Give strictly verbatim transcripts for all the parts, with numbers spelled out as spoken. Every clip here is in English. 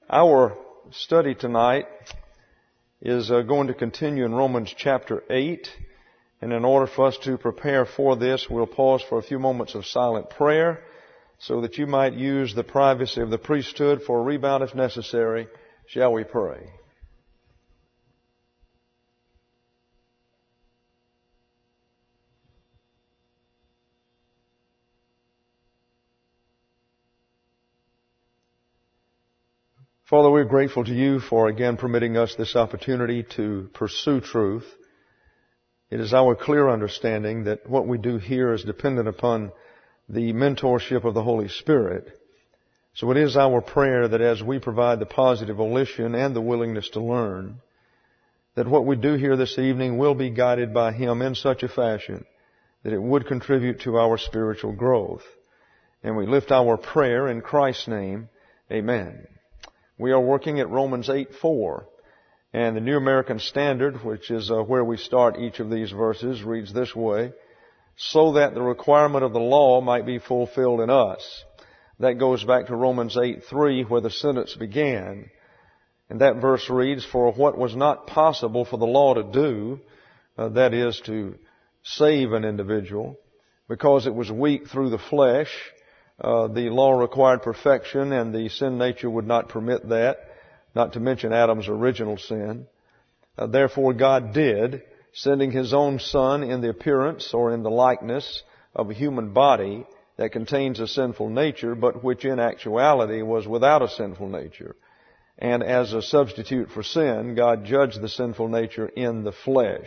Our study tonight is uh, going to continue in Romans chapter eight. And in order for us to prepare for this, we'll pause for a few moments of silent prayer so that you might use the privacy of the priesthood for a rebound if necessary. Shall we pray? Father, we're grateful to you for again permitting us this opportunity to pursue truth. It is our clear understanding that what we do here is dependent upon the mentorship of the Holy Spirit. So it is our prayer that as we provide the positive volition and the willingness to learn, that what we do here this evening will be guided by Him in such a fashion that it would contribute to our spiritual growth. And we lift our prayer in Christ's name. Amen. We are working at Romans eight four, and the New American Standard, which is uh, where we start each of these verses, reads this way: so that the requirement of the law might be fulfilled in us. That goes back to Romans eight three, where the sentence began. And that verse reads, for what was not possible for the law to do, uh, that is to save an individual, because it was weak through the flesh. Uh, the law required perfection, and the sin nature would not permit that, not to mention Adam's original sin. Uh, therefore God did, sending His own Son in the appearance or in the likeness of a human body that contains a sinful nature, but which in actuality was without a sinful nature. And as a substitute for sin, God judged the sinful nature in the flesh.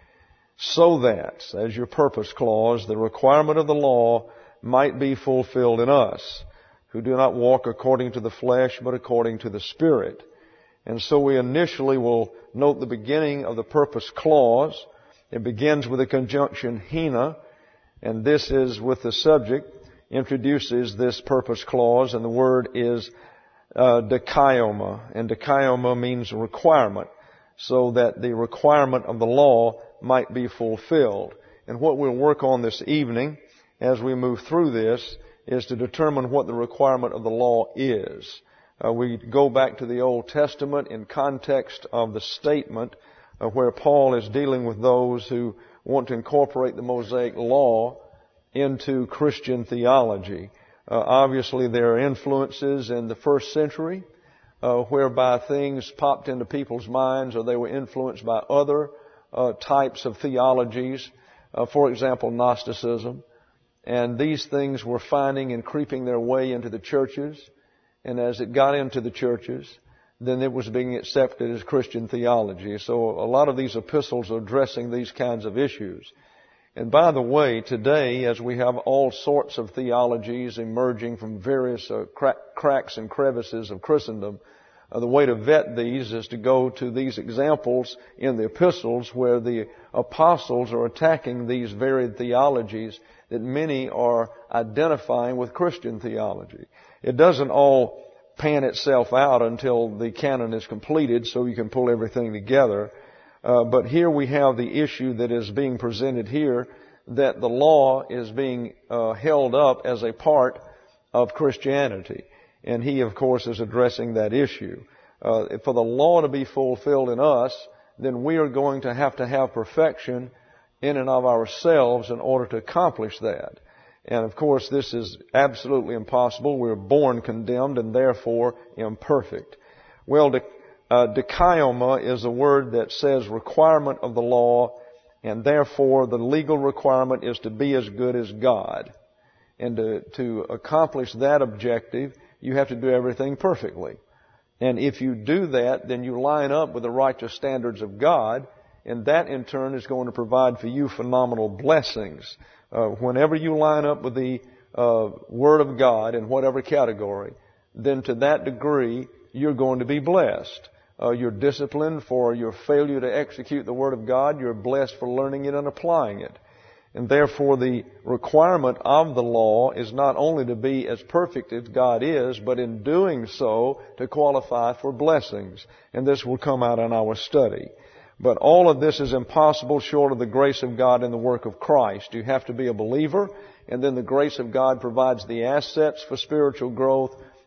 So that, as your purpose clause, the requirement of the law might be fulfilled in us, who do not walk according to the flesh, but according to the Spirit. And so we initially will note the beginning of the purpose clause. It begins with the conjunction hina, and this is with the subject, introduces this purpose clause, and the word is uh, dikaioma. And dikaioma means requirement, so that the requirement of the law might be fulfilled. And what we'll work on this evening as we move through this is to determine what the requirement of the law is. Uh, we go back to the Old Testament in context of the statement uh, where Paul is dealing with those who want to incorporate the Mosaic law into Christian theology. Uh, obviously there are influences in the first century uh, whereby things popped into people's minds, or they were influenced by other uh, types of theologies. Uh, for example, Gnosticism. And these things were finding and creeping their way into the churches. And as it got into the churches, then it was being accepted as Christian theology. So a lot of these epistles are addressing these kinds of issues. And by the way, today, as we have all sorts of theologies emerging from various uh, crack, cracks and crevices of Christendom, uh, the way to vet these is to go to these examples in the epistles where the apostles are attacking these varied theologies that many are identifying with Christian theology. It doesn't all pan itself out until the canon is completed, so you can pull everything together. Uh, but here we have the issue that is being presented here, that the law is being uh, held up as a part of Christianity. And he, of course, is addressing that issue. Uh, for the law to be fulfilled in us, then we are going to have to have perfection in and of ourselves in order to accomplish that. And of course, this is absolutely impossible. We're born condemned and therefore imperfect. Well, de, uh, dikaioma is a word that says requirement of the law, and therefore the legal requirement is to be as good as God. And to, to accomplish that objective, you have to do everything perfectly. And if you do that, then you line up with the righteous standards of God, and that in turn is going to provide for you phenomenal blessings. Uh, whenever you line up with the uh, Word of God in whatever category, then to that degree you're going to be blessed. Uh, you're disciplined for your failure to execute the Word of God. You're blessed for learning it and applying it. And therefore the requirement of the law is not only to be as perfect as God is, but in doing so to qualify for blessings. And this will come out in our study. But all of this is impossible short of the grace of God and the work of Christ. You have to be a believer, and then the grace of God provides the assets for spiritual growth,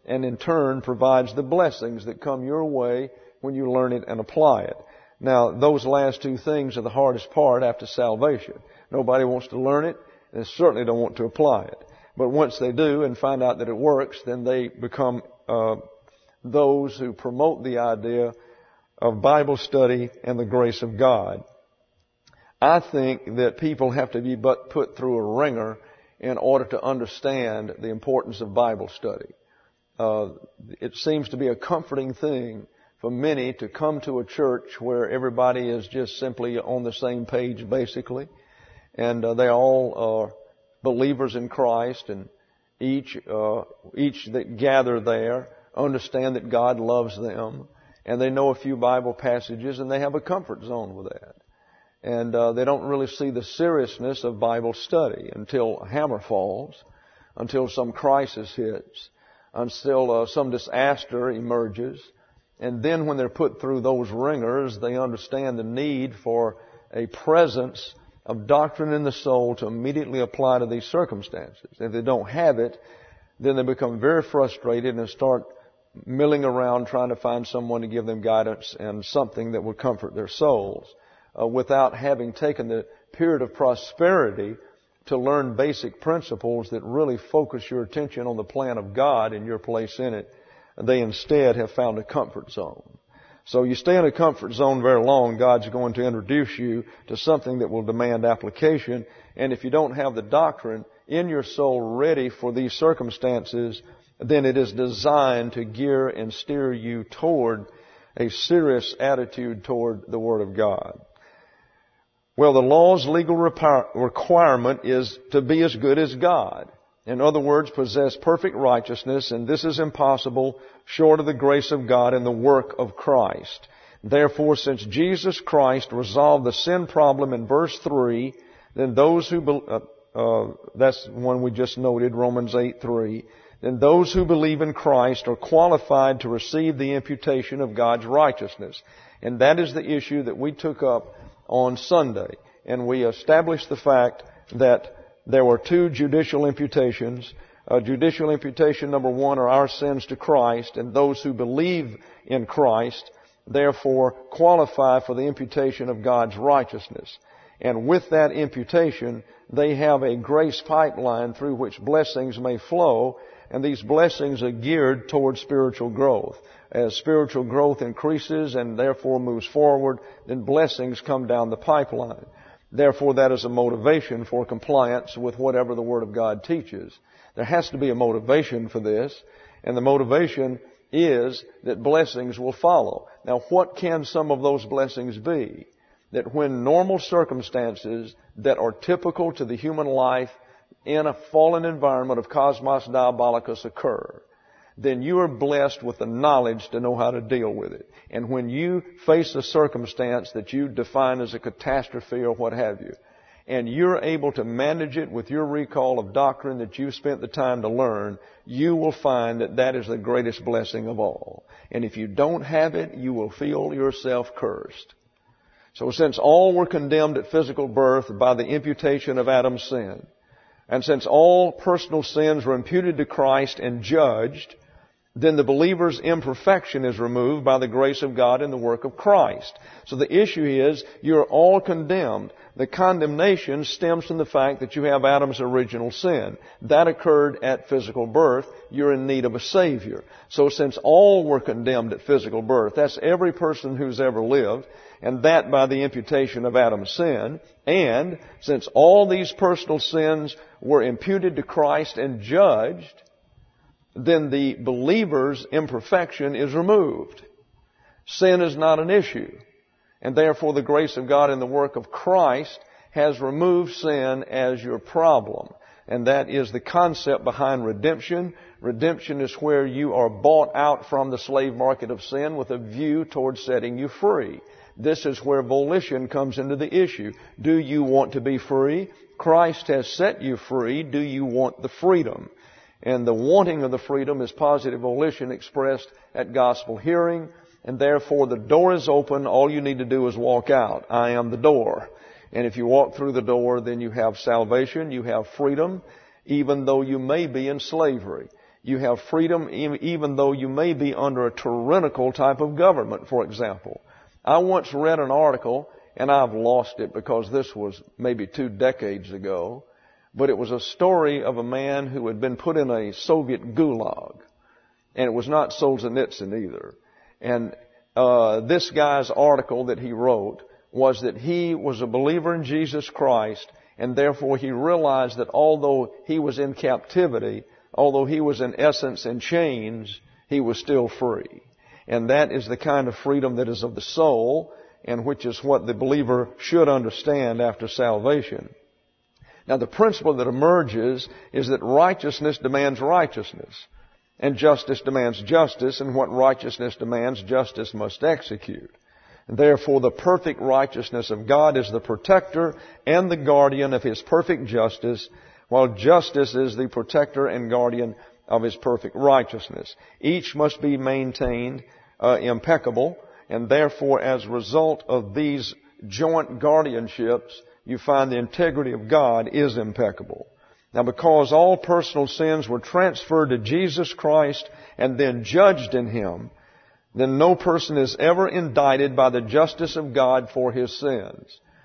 and in turn provides the blessings that come your way when you learn it and apply it. Now, those last two things are the hardest part after salvation. Nobody wants to learn it, and they certainly don't want to apply it. But once they do and find out that it works, then they become uh, those who promote the idea of Bible study and the grace of God. I think that people have to be but put through a ringer in order to understand the importance of Bible study. Uh, it seems to be a comforting thing for many to come to a church where everybody is just simply on the same page, basically, and uh, they all are believers in Christ, and each uh, each that gather there understand that God loves them, and they know a few Bible passages, and they have a comfort zone with that. And uh, they don't really see the seriousness of Bible study until a hammer falls, until some crisis hits, until uh, some disaster emerges. And then when they're put through those ringers, they understand the need for a presence of doctrine in the soul to immediately apply to these circumstances. If they don't have it, then they become very frustrated and start milling around trying to find someone to give them guidance and something that would comfort their souls, uh, without having taken the period of prosperity to learn basic principles that really focus your attention on the plan of God and your place in it. They instead have found a comfort zone. So you stay in a comfort zone very long, God's going to introduce you to something that will demand application. And if you don't have the doctrine in your soul ready for these circumstances, then it is designed to gear and steer you toward a serious attitude toward the Word of God. Well, the law's legal requirement is to be as good as God. In other words, possess perfect righteousness, and this is impossible short of the grace of God and the work of Christ. Therefore, since Jesus Christ resolved the sin problem in verse three, then those who, be, uh, uh, that's one we just noted, Romans eight three, then those who believe in Christ are qualified to receive the imputation of God's righteousness. And that is the issue that we took up on Sunday. And we established the fact that there were two judicial imputations. Uh, judicial imputation number one are our sins to Christ, and those who believe in Christ therefore qualify for the imputation of God's righteousness. And with that imputation, they have a grace pipeline through which blessings may flow, and these blessings are geared towards spiritual growth. As spiritual growth increases and therefore moves forward, then blessings come down the pipeline. Therefore, that is a motivation for compliance with whatever the Word of God teaches. There has to be a motivation for this, and the motivation is that blessings will follow. Now, what can some of those blessings be? That when normal circumstances that are typical to the human life in a fallen environment of cosmos diabolicus occur, then you are blessed with the knowledge to know how to deal with it. And when you face a circumstance that you define as a catastrophe or what have you, and you're able to manage it with your recall of doctrine that you spent the time to learn, you will find that that is the greatest blessing of all. And if you don't have it, you will feel yourself cursed. So since all were condemned at physical birth by the imputation of Adam's sin, and since all personal sins were imputed to Christ and judged, then the believer's imperfection is removed by the grace of God in the work of Christ. So the issue is, you're all condemned. The condemnation stems from the fact that you have Adam's original sin. That occurred at physical birth. You're in need of a Savior. So since all were condemned at physical birth, that's every person who's ever lived, and that by the imputation of Adam's sin, and since all these personal sins were imputed to Christ and judged, then the believer's imperfection is removed. Sin is not an issue. And therefore the grace of God in the work of Christ has removed sin as your problem. And that is the concept behind redemption. Redemption is where you are bought out from the slave market of sin with a view towards setting you free. This is where volition comes into the issue. Do you want to be free? Christ has set you free. Do you want the freedom? And the wanting of the freedom is positive volition expressed at gospel hearing. And therefore the door is open. All you need to do is walk out. I am the door. And if you walk through the door, then you have salvation. You have freedom, even though you may be in slavery. You have freedom even though you may be under a tyrannical type of government, for example. I once read an article, and I've lost it because this was maybe two decades ago, but it was a story of a man who had been put in a Soviet gulag. And it was not Solzhenitsyn either. And uh, this guy's article that he wrote was that he was a believer in Jesus Christ, and therefore he realized that although he was in captivity, although he was in essence in chains, he was still free. And that is the kind of freedom that is of the soul, and which is what the believer should understand after salvation. Now, the principle that emerges is that righteousness demands righteousness, and justice demands justice, and what righteousness demands, justice must execute. And therefore, the perfect righteousness of God is the protector and the guardian of His perfect justice, while justice is the protector and guardian of His perfect righteousness. Each must be maintained uh, impeccable, and therefore, as a result of these joint guardianships, you find the integrity of God is impeccable. Now, because all personal sins were transferred to Jesus Christ and then judged in Him, then no person is ever indicted by the justice of God for his sins.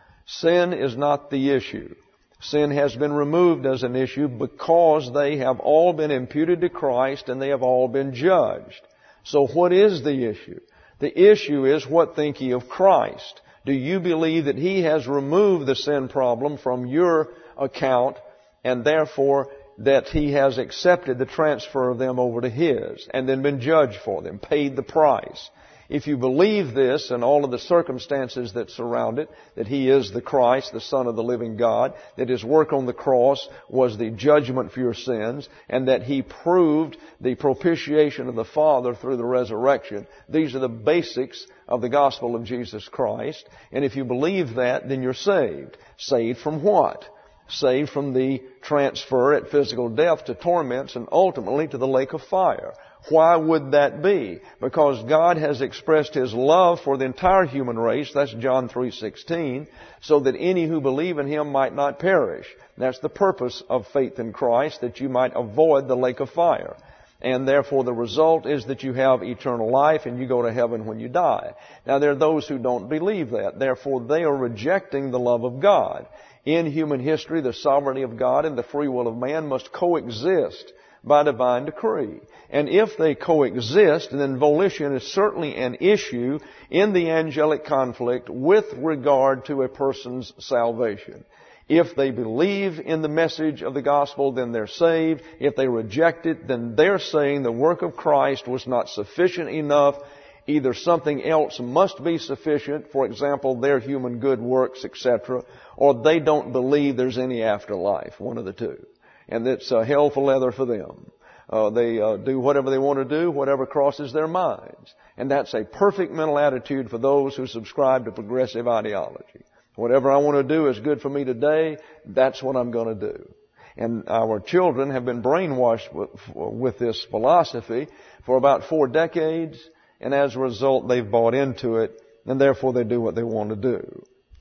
Sin is not the issue. Sin has been removed as an issue because they have all been imputed to Christ and they have all been judged. So what is the issue? The issue is, what think ye of Christ? Do you believe that He has removed the sin problem from your account, and therefore that He has accepted the transfer of them over to His and then been judged for them, paid the price? If you believe this and all of the circumstances that surround it, that He is the Christ, the Son of the living God, that His work on the cross was the judgment for your sins, and that He proved the propitiation of the Father through the resurrection, these are the basics of the gospel of Jesus Christ. And if you believe that, then you're saved. Saved from what? Saved from the transfer at physical death to torments and ultimately to the lake of fire. Why would that be? Because God has expressed His love for the entire human race, that's John three sixteen, so that any who believe in Him might not perish. That's the purpose of faith in Christ, that you might avoid the lake of fire. And therefore the result is that you have eternal life and you go to heaven when you die. Now there are those who don't believe that. Therefore they are rejecting the love of God. In human history, the sovereignty of God and the free will of man must coexist by divine decree. And if they coexist, then volition is certainly an issue in the angelic conflict with regard to a person's salvation. If they believe in the message of the gospel, then they're saved. If they reject it, then they're saying the work of Christ was not sufficient enough. Either something else must be sufficient, for example, their human good works, et cetera, or they don't believe there's any afterlife, one of the two. And it's uh, hell for leather for them. Uh, they uh, do whatever they want to do, whatever crosses their minds. And that's a perfect mental attitude for those who subscribe to progressive ideology. Whatever I want to do is good for me today, that's what I'm going to do. And our children have been brainwashed with, with this philosophy for about four decades, and as a result they've bought into it, and therefore they do what they want to do.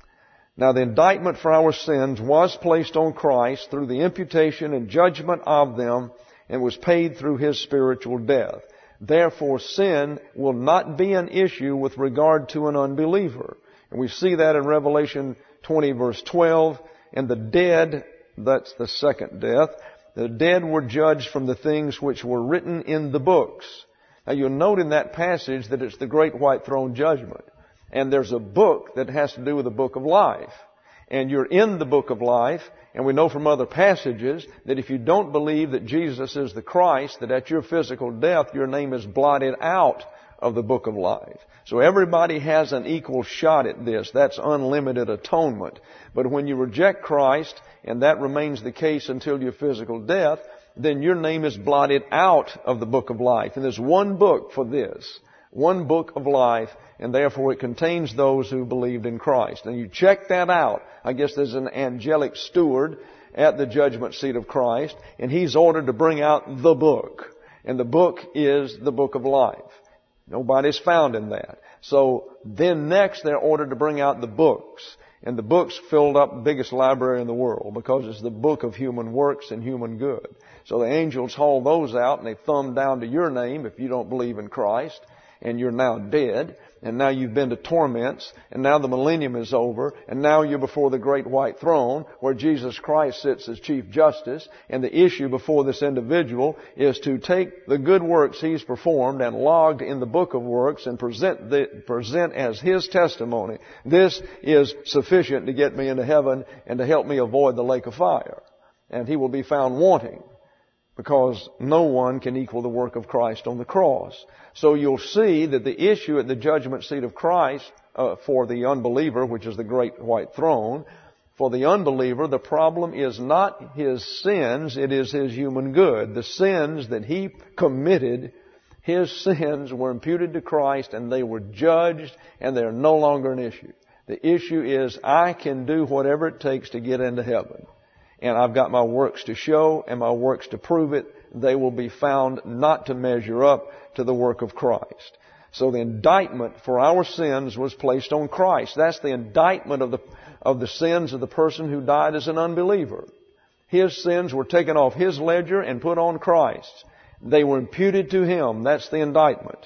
Now the indictment for our sins was placed on Christ through the imputation and judgment of them, and was paid through His spiritual death. Therefore sin will not be an issue with regard to an unbeliever. And we see that in Revelation twenty verse twelve. And the dead, that's the second death, the dead were judged from the things which were written in the books. Now you'll note in that passage that it's the great white throne judgment. And there's a book that has to do with the book of life. And you're in the book of life, and we know from other passages that if you don't believe that Jesus is the Christ, that at your physical death your name is blotted out of the book of life. So everybody has an equal shot at this. That's unlimited atonement. But when you reject Christ, and that remains the case until your physical death, then your name is blotted out of the book of life. And there's one book for this. One book of life, and therefore it contains those who believed in Christ. And you check that out. I guess there's an angelic steward at the judgment seat of Christ, and he's ordered to bring out the book. And the book is the book of life. Nobody's found in that. So then next they're ordered to bring out the books. And the book's filled up the biggest library in the world because it's the book of human works and human good. So the angels haul those out and they thumb down to your name if you don't believe in Christ, and you're now dead, and now you've been to torments, and now the millennium is over, and now you're before the great white throne where Jesus Christ sits as Chief Justice, and the issue before this individual is to take the good works he's performed and logged in the book of works and present the, present as his testimony. This is sufficient to get me into heaven and to help me avoid the lake of fire. And he will be found wanting, because no one can equal the work of Christ on the cross. So you'll see that the issue at the judgment seat of Christ uh, for the unbeliever, which is the great white throne, for the unbeliever, the problem is not his sins, it is his human good. The sins that he committed, his sins were imputed to Christ and they were judged, and they're no longer an issue. The issue is, I can do whatever it takes to get into heaven. And I've got my works to show and my works to prove it. They will be found not to measure up to the work of Christ. So the indictment for our sins was placed on Christ. That's the indictment of the, of the sins of the person who died as an unbeliever. His sins were taken off his ledger and put on Christ. They were imputed to him. That's the indictment.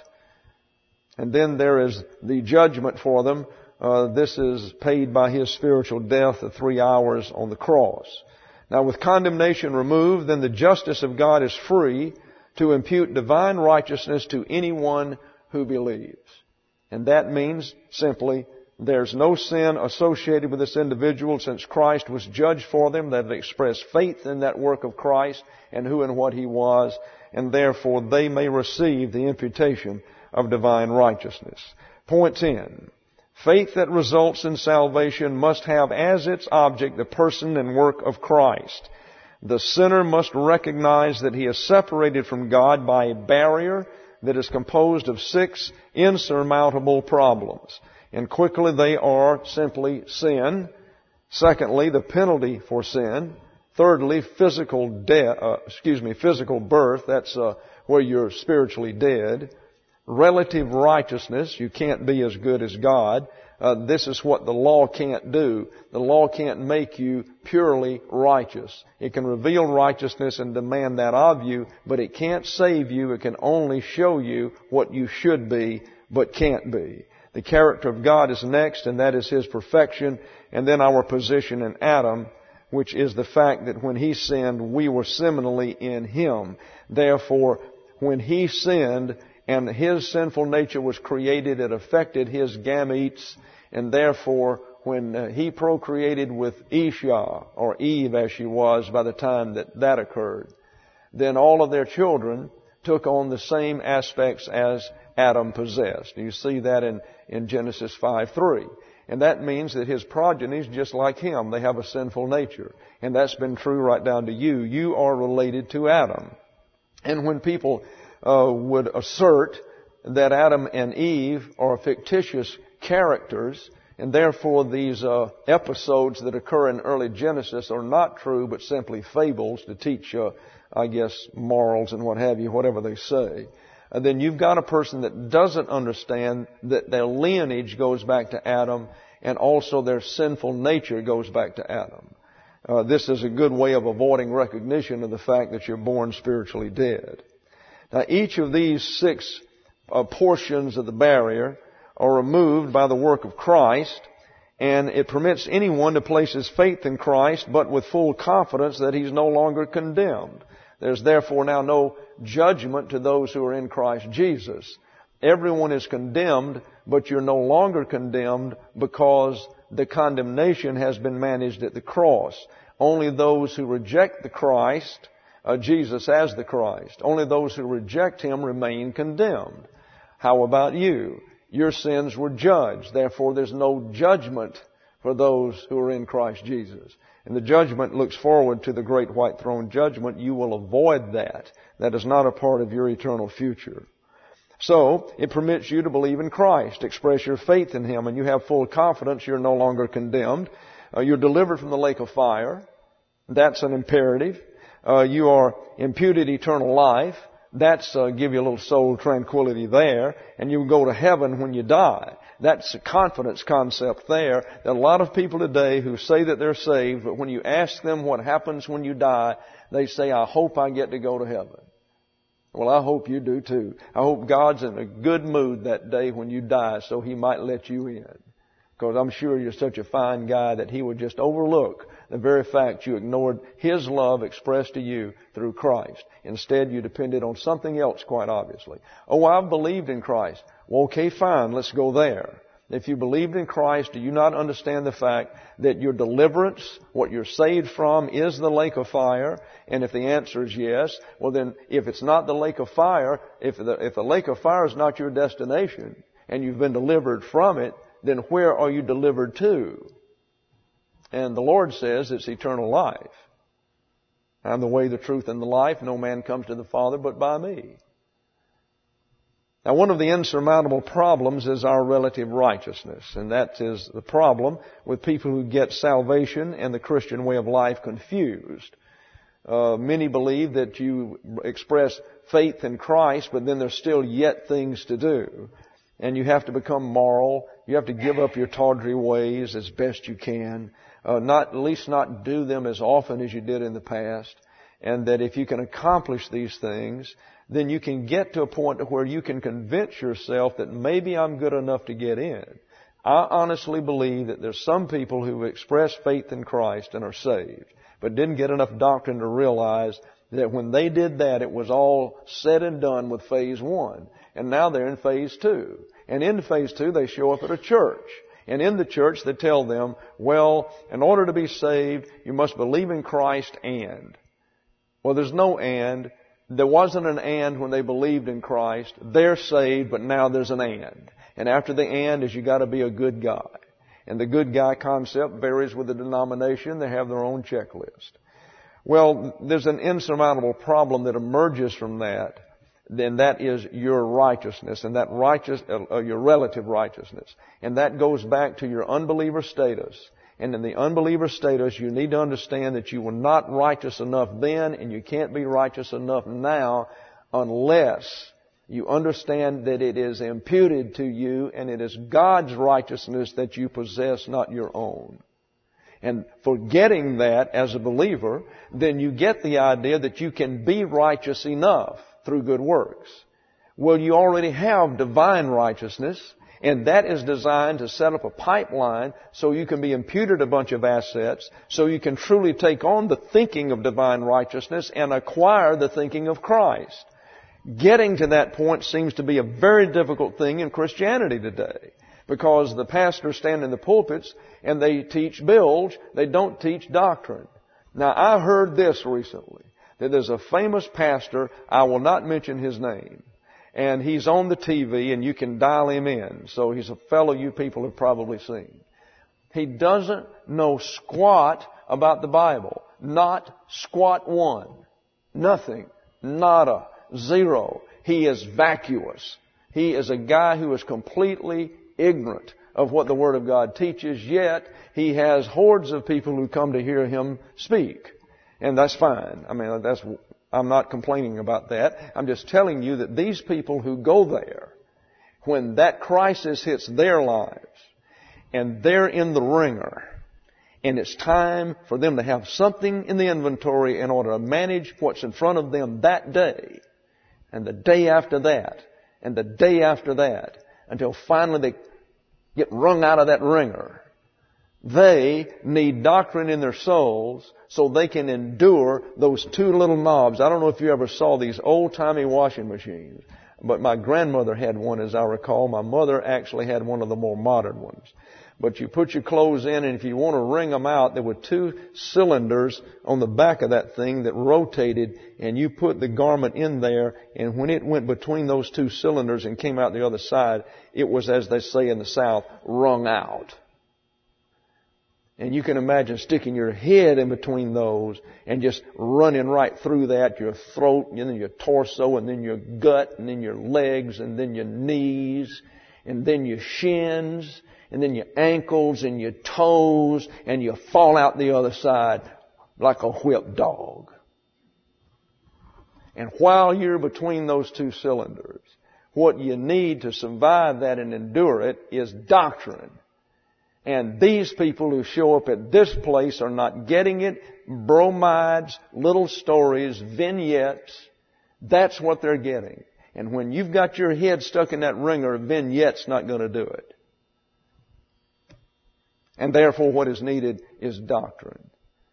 And then there is the judgment for them. Uh, this is paid by his spiritual death of three hours on the cross. Now, with condemnation removed, then the justice of God is free to impute divine righteousness to anyone who believes. And that means simply there's no sin associated with this individual since Christ was judged for them, that have expressed faith in that work of Christ and who and what he was, and therefore they may receive the imputation of divine righteousness. Point ten. Faith that results in salvation must have as its object the person and work of Christ. The sinner must recognize that he is separated from God by a barrier that is composed of six insurmountable problems. And quickly they are simply sin. Secondly, the penalty for sin. Thirdly, physical death, uh, excuse me, physical birth. That's uh, where you're spiritually dead. Relative righteousness. You can't be as good as God. Uh, this is what the law can't do. The law can't make you purely righteous. It can reveal righteousness and demand that of you, but it can't save you. It can only show you what you should be, but can't be. The character of God is next, and that is his perfection. And then our position in Adam, which is the fact that when he sinned, we were similarly in him. Therefore, when he sinned, and his sinful nature was created, it affected his gametes, and therefore when uh, he procreated with Isha, or Eve as she was by the time that that occurred, then all of their children took on the same aspects as Adam possessed. You see that in, in Genesis five three. And that means that his progeny is just like him. They have a sinful nature. And that's been true right down to you. You are related to Adam. And when people Uh, would assert that Adam and Eve are fictitious characters, and therefore these uh, episodes that occur in early Genesis are not true, but simply fables to teach, uh, I guess, morals and what have you, whatever they say. And then you've got a person that doesn't understand that their lineage goes back to Adam, and also their sinful nature goes back to Adam. Uh, this is a good way of avoiding recognition of the fact that you're born spiritually dead. Now, each of these six uh, portions of the barrier are removed by the work of Christ, and it permits anyone to place his faith in Christ, but with full confidence that he's no longer condemned. There's therefore now no judgment to those who are in Christ Jesus. Everyone is condemned, but you're no longer condemned because the condemnation has been managed at the cross. Only those who reject the Christ, Uh, Jesus as the Christ. Only those who reject him remain condemned. How about you? Your sins were judged. Therefore, there's no judgment for those who are in Christ Jesus. And the judgment looks forward to the great white throne judgment. You will avoid that. That is not a part of your eternal future. So, it permits you to believe in Christ, express your faith in him, and you have full confidence you're no longer condemned. Uh, you're delivered from the lake of fire. That's an imperative. Uh, you are imputed eternal life. That's uh, give you a little soul tranquility there, and you go to heaven when you die. That's a confidence concept there. There are a lot of people today who say that they're saved, but when you ask them what happens when you die, they say, I hope I get to go to heaven. Well, I hope you do too. I hope God's in a good mood that day when you die so He might let you in. Because I'm sure you're such a fine guy that He would just overlook the very fact you ignored His love expressed to you through Christ. Instead, you depended on something else, quite obviously. Oh, I've believed in Christ. Well, okay, fine, let's go there. If you believed in Christ, do you not understand the fact that your deliverance, what you're saved from, is the lake of fire? And if the answer is yes, well then, if it's not the lake of fire, if the, if the lake of fire is not your destination, and you've been delivered from it, then where are you delivered to? And the Lord says it's eternal life. I'm the way, the truth, and the life. No man comes to the Father but by me. Now, one of the insurmountable problems is our relative righteousness, and that is the problem with people who get salvation and the Christian way of life confused. Uh, many believe that you express faith in Christ, but then there's still yet things to do. And you have to become moral. You have to give up your tawdry ways as best you can. Uh, not, at least not do them as often as you did in the past. And that if you can accomplish these things, then you can get to a point where you can convince yourself that maybe I'm good enough to get in. I honestly believe that there's some people who express faith in Christ and are saved, but didn't get enough doctrine to realize that when they did that, it was all said and done with phase one. And now they're in phase two. And in phase two, they show up at a church. And in the church, they tell them, well, in order to be saved, you must believe in Christ and. Well, there's no and. There wasn't an and when they believed in Christ. They're saved, but now there's an and. And after the and is you got to be a good guy. And the good guy concept varies with the denomination. They have their own checklist. Well, there's an insurmountable problem that emerges from that. Then that is your righteousness, and that righteous, uh, your relative righteousness. And that goes back to your unbeliever status. And in the unbeliever status, you need to understand that you were not righteous enough then, and you can't be righteous enough now unless you understand that it is imputed to you, and it is God's righteousness that you possess, not your own. And forgetting that as a believer, then you get the idea that you can be righteous enough through good works. Well, you already have divine righteousness, and that is designed to set up a pipeline so you can be imputed a bunch of assets, so you can truly take on the thinking of divine righteousness and acquire the thinking of Christ. Getting to that point seems to be a very difficult thing in Christianity today, because the pastors stand in the pulpits and they teach bilge, they don't teach doctrine. Now, I heard this recently, that there's a famous pastor, I will not mention his name, and he's on the T V and you can dial him in. So he's a fellow you people have probably seen. He doesn't know squat about the Bible. Not squat one. Nothing. Nada. Zero. He is vacuous. He is a guy who is completely ignorant of what the Word of God teaches, yet he has hordes of people who come to hear him speak. And that's fine. I mean, that's, I'm not complaining about that. I'm just telling you that these people who go there, when that crisis hits their lives, and they're in the ringer, and it's time for them to have something in the inventory in order to manage what's in front of them that day, and the day after that, and the day after that, until finally they get wrung out of that ringer. They need doctrine in their souls so they can endure those two little knobs. I don't know if you ever saw these old-timey washing machines, but my grandmother had one, as I recall. My mother actually had one of the more modern ones. But you put your clothes in, and if you want to wring them out, there were two cylinders on the back of that thing that rotated, and you put the garment in there, and when it went between those two cylinders and came out the other side, it was, as they say in the South, wrung out. And you can imagine sticking your head in between those and just running right through that, your throat, and then your torso, and then your gut, and then your legs, and then your knees, and then your shins, and then your ankles and your toes, and you fall out the other side like a whipped dog. And while you're between those two cylinders, what you need to survive that and endure it is doctrine. And these people who show up at this place are not getting it. Bromides, little stories, vignettes. That's what they're getting. And when you've got your head stuck in that wringer, a vignette's not going to do it. And therefore what is needed is doctrine.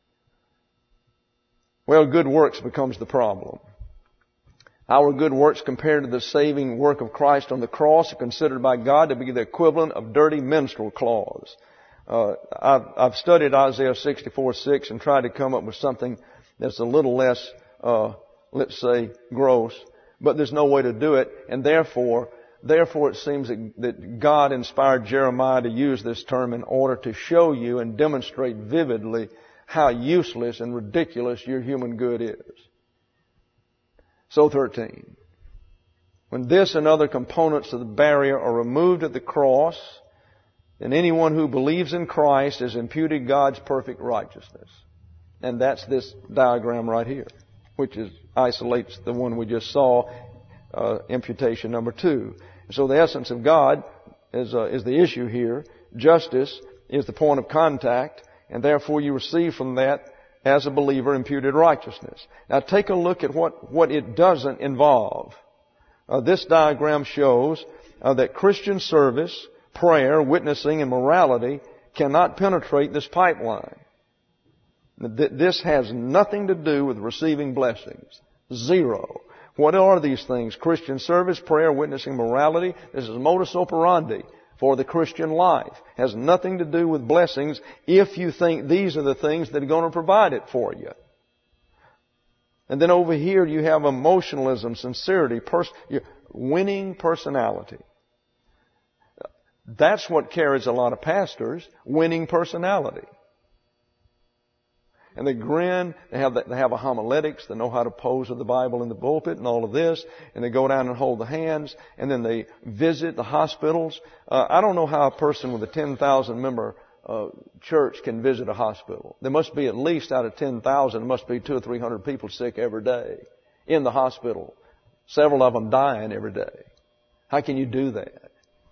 Well, good works becomes the problem. Our good works compared to the saving work of Christ on the cross are considered by God to be the equivalent of dirty menstrual cloths. Uh, I've, I've studied Isaiah sixty-four six and tried to come up with something that's a little less, uh, let's say, gross. But there's no way to do it. And therefore, therefore it seems that, that God inspired Jeremiah to use this term in order to show you and demonstrate vividly how useless and ridiculous your human good is. So thirteen. When this and other components of the barrier are removed at the cross, then anyone who believes in Christ is imputed God's perfect righteousness. And that's this diagram right here, which is isolates the one we just saw, uh, imputation number two. So the essence of God is, uh, is the issue here. Justice is the point of contact, and therefore you receive from that, as a believer, imputed righteousness. Now take a look at what, what it doesn't involve. Uh, this diagram shows uh, that Christian service, prayer, witnessing, and morality cannot penetrate this pipeline. This has nothing to do with receiving blessings. Zero. What are these things? Christian service, prayer, witnessing, morality. This is modus operandi for the Christian life. Has nothing to do with blessings if you think these are the things that are going to provide it for you. And then over here you have emotionalism, sincerity, pers- winning personality. That's what carries a lot of pastors, winning personality. And they grin, they have, they have a homiletics, they know how to pose with the Bible in the pulpit and all of this, and they go down and hold the hands, and then they visit the hospitals. Uh, I don't know how a person with a ten thousand member uh, church can visit a hospital. There must be at least out of ten thousand, there must be two or three hundred people sick every day in the hospital. Several of them dying every day. How can you do that?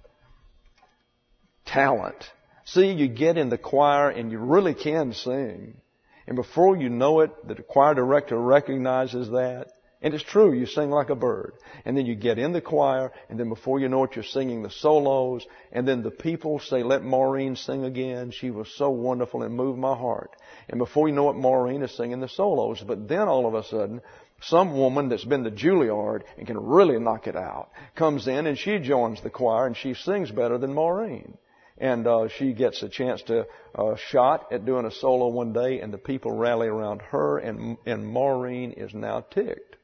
Talent. See, you get in the choir and you really can sing. And before you know it, the choir director recognizes that. And it's true, you sing like a bird. And then you get in the choir, and then before you know it, you're singing the solos. And then the people say, let Maureen sing again. She was so wonderful and moved my heart. And before you know it, Maureen is singing the solos. But then all of a sudden, some woman that's been to Juilliard and can really knock it out comes in and she joins the choir and she sings better than Maureen. And uh, she gets a chance to uh, shot at doing a solo one day, and the people rally around her, and and Maureen is now ticked.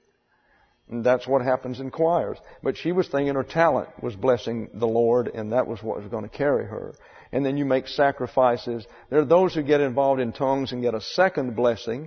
And that's what happens in choirs. But she was thinking her talent was blessing the Lord, and that was what was going to carry her. And then you make sacrifices. There are those who get involved in tongues and get a second blessing.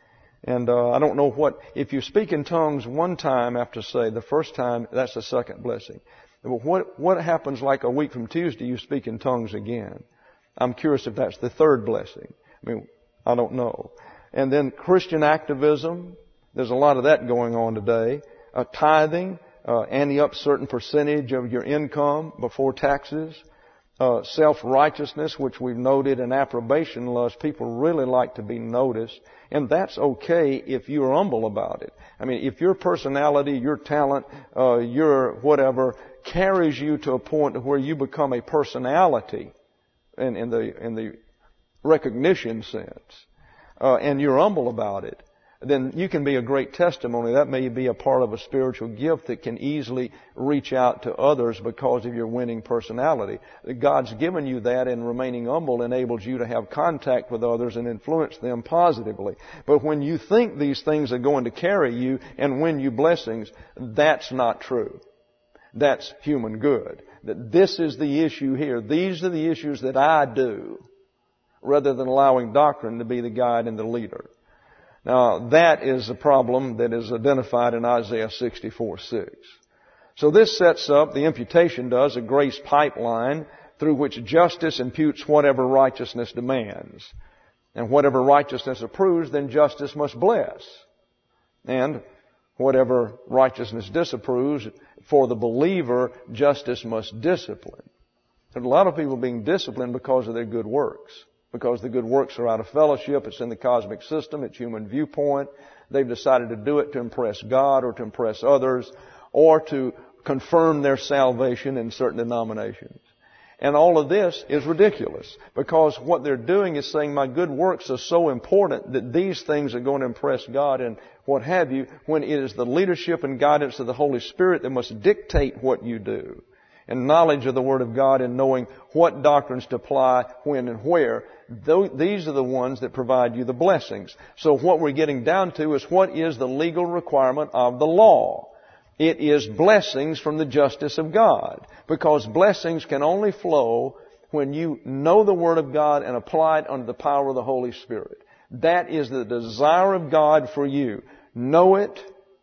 And uh, I don't know what, if you speak in tongues one time after, say, the first time, that's the second blessing. But what, what happens like a week from Tuesday, you speak in tongues again? I'm curious if that's the third blessing. I mean, I don't know. And then Christian activism, there's a lot of that going on today. Uh, tithing, uh, ante up certain percentage of your income before taxes. Uh, self-righteousness, which we've noted in approbation laws. People really like to be noticed. And that's okay if you're humble about it. I mean, if your personality, your talent, uh, your whatever carries you to a point where you become a personality in, in the in the recognition sense, uh, and you're humble about it, then you can be a great testimony. That may be a part of a spiritual gift that can easily reach out to others because of your winning personality. God's given you that, and remaining humble enables you to have contact with others and influence them positively. But when you think these things are going to carry you and win you blessings, that's not true. That's human good. That this is the issue here. These are the issues that I do, rather than allowing doctrine to be the guide and the leader. Now, that is a problem that is identified in Isaiah sixty-four six. So this sets up, the imputation does, a grace pipeline through which justice imputes whatever righteousness demands. And whatever righteousness approves, then justice must bless. And whatever righteousness disapproves, for the believer, justice must discipline. There's a lot of people being disciplined because of their good works. Because the good works are out of fellowship, it's in the cosmic system, it's human viewpoint. They've decided to do it to impress God or to impress others or to confirm their salvation in certain denominations. And all of this is ridiculous because what they're doing is saying my good works are so important that these things are going to impress God and what have you, when it is the leadership and guidance of the Holy Spirit that must dictate what you do. And knowledge of the Word of God and knowing what doctrines to apply, when and where. These are the ones that provide you the blessings. So what we're getting down to is what is the legal requirement of the law. It is blessings from the justice of God. Because blessings can only flow when you know the Word of God and apply it under the power of the Holy Spirit. That is the desire of God for you. Know it,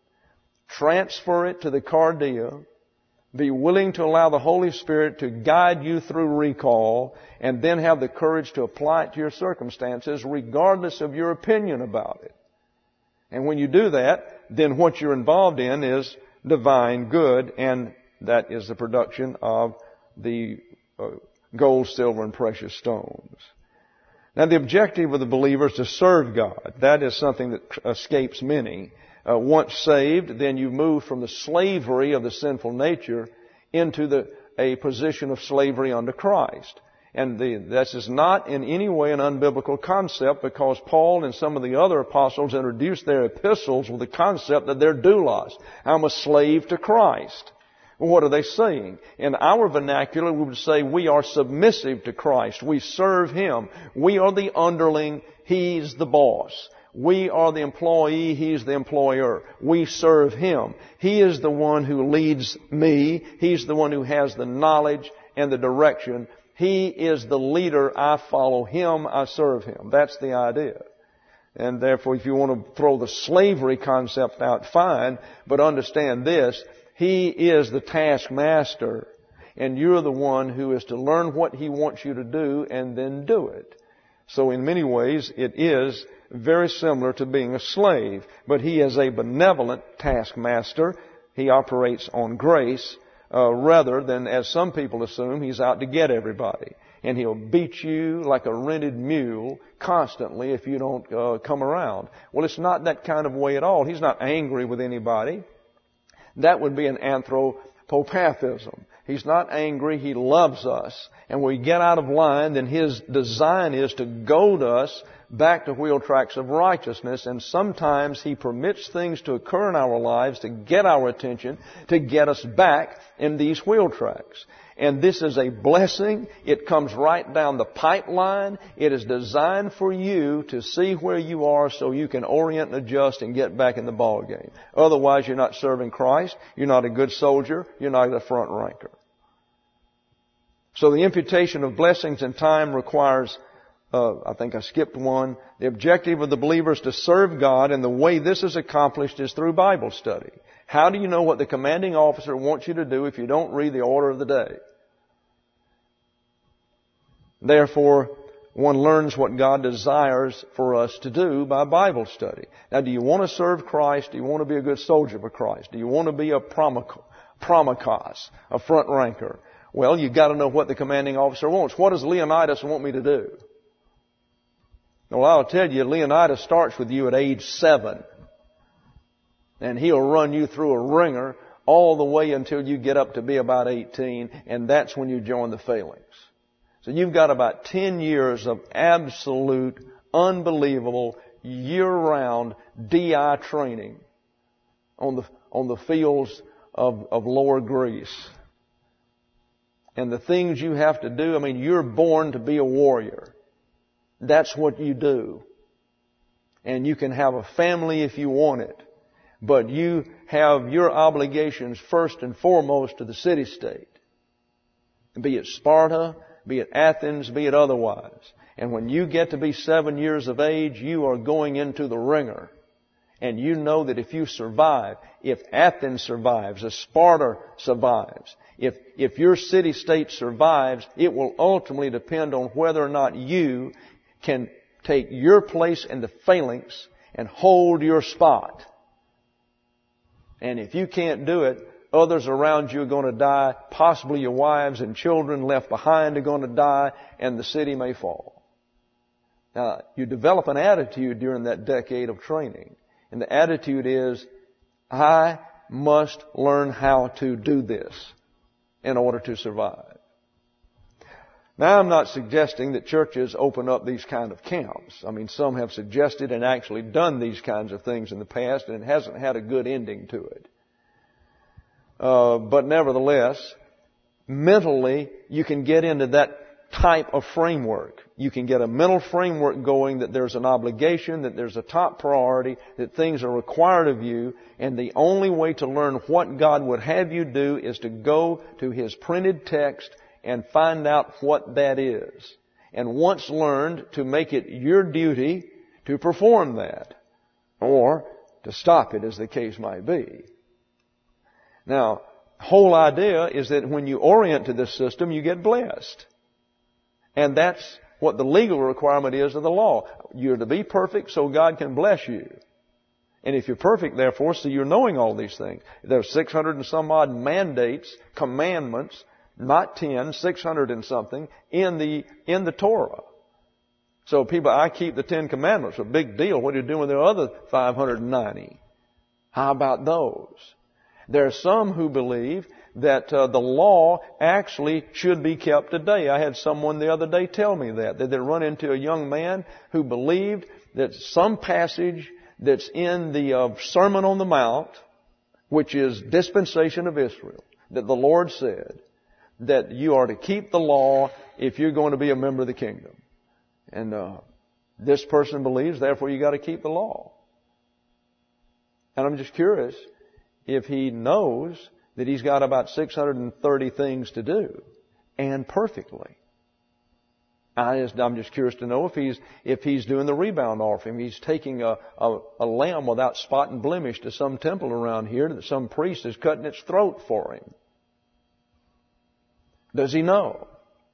transfer it to the cardia, be willing to allow the Holy Spirit to guide you through recall, and then have the courage to apply it to your circumstances regardless of your opinion about it. And when you do that, then what you're involved in is divine good, and that is the production of the uh, gold, silver, and precious stones. Now, the objective of the believer is to serve God. That is something that escapes many. Uh, once saved, then you move from the slavery of the sinful nature into the, a position of slavery under Christ. And the, this is not in any way an unbiblical concept because Paul and some of the other apostles introduced their epistles with the concept that they're doulos. I'm a slave to Christ. Well, what are they saying? In our vernacular, we would say we are submissive to Christ. We serve Him. We are the underling. He's the boss. We are the employee, He's the employer. We serve Him. He is the one who leads me. He's the one who has the knowledge and the direction. He is the leader. I follow Him. I serve Him. That's the idea. And therefore, if you want to throw the slavery concept out, fine. But understand this. He is the taskmaster. And you're the one who is to learn what He wants you to do and then do it. So in many ways, it is very similar to being a slave. But He is a benevolent taskmaster. He operates on grace uh, rather than, as some people assume, He's out to get everybody. And He'll beat you like a rented mule constantly if you don't uh, come around. Well, it's not that kind of way at all. He's not angry with anybody. That would be an anthropopathism. He's not angry. He loves us. And when we get out of line, then His design is to goad us back to wheel tracks of righteousness. And sometimes He permits things to occur in our lives to get our attention, to get us back in these wheel tracks. And this is a blessing. It comes right down the pipeline. It is designed for you to see where you are so you can orient and adjust and get back in the ball game. Otherwise, you're not serving Christ. You're not a good soldier. You're not a front ranker. So the imputation of blessings in time requires, uh, I think I skipped one. The objective of the believer is to serve God, and the way this is accomplished is through Bible study. How do you know what the commanding officer wants you to do if you don't read the order of the day? Therefore, one learns what God desires for us to do by Bible study. Now, do you want to serve Christ? Do you want to be a good soldier for Christ? Do you want to be a promikos, a front ranker? Well, you've got to know what the commanding officer wants. What does Leonidas want me to do? Well, I'll tell you, Leonidas starts with you at age seven. And he'll run you through a ringer all the way until you get up to be about eighteen. And that's when you join the phalanx. So you've got about ten years of absolute, unbelievable, year-round D I training on the, on the fields of, of Lower Greece. And the things you have to do, I mean, you're born to be a warrior. That's what you do. And you can have a family if you want it. But you have your obligations first and foremost to the city-state. Be it Sparta, be it Athens, be it otherwise. And when you get to be seven years of age, you are going into the ringer. And you know that if you survive, if Athens survives, if Sparta survives, if, if your city-state survives, it will ultimately depend on whether or not you can take your place in the phalanx and hold your spot. And if you can't do it, others around you are going to die. Possibly your wives and children left behind are going to die, and the city may fall. Now, you develop an attitude during that decade of training. And the attitude is, I must learn how to do this in order to survive. Now, I'm not suggesting that churches open up these kind of camps. I mean, some have suggested and actually done these kinds of things in the past, and it hasn't had a good ending to it. Uh, but nevertheless, mentally, you can get into that type of framework. You can get a mental framework going that there's an obligation, that there's a top priority, that things are required of you, and the only way to learn what God would have you do is to go to His printed text and find out what that is. And once learned, to make it your duty to perform that, or to stop it, as the case might be. Now, the whole idea is that when you orient to this system, you get blessed. And that's what the legal requirement is of the law. You're to be perfect so God can bless you. And if you're perfect, therefore, so you're knowing all these things. There are six hundred and some odd mandates, commandments, not ten, six hundred and something, in the, in the Torah. So people, I keep the Ten Commandments, a big deal. What are you doing with the other five hundred ninety? How about those? There are some who believe that uh, the law actually should be kept today. I had someone the other day tell me that, that they run into a young man who believed that some passage that's in the uh, Sermon on the Mount, which is dispensation of Israel, that the Lord said that you are to keep the law if you're going to be a member of the kingdom. And uh, this person believes, therefore, you got to keep the law. And I'm just curious if he knows that he's got about six hundred thirty things to do, and perfectly. I just, I'm just curious to know if he's if he's doing the rebound offering. He's taking a, a, a lamb without spot and blemish to some temple around here that some priest is cutting its throat for him. Does he know?